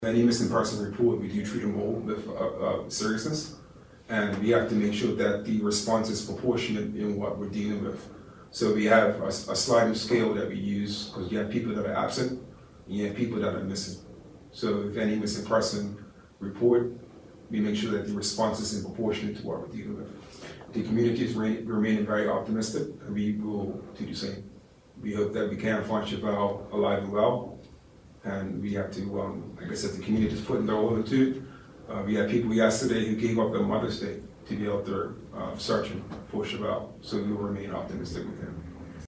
Any missing person report, we do treat them all with seriousness, and we have to make sure that the response is proportionate in what we're dealing with. So we have a sliding scale that we use, because you have people that are absent, and you have people that are missing. So if any missing person report, we make sure that the response is in proportion to what we're dealing with. The community is remaining very optimistic, and we will do the same. We hope that we can find Chevelle alive and well, and we have to, like I said, the community is putting their all into it. We had people yesterday who gave up their Mother's Day to be out there searching for Chevelle, so we will remain optimistic with him.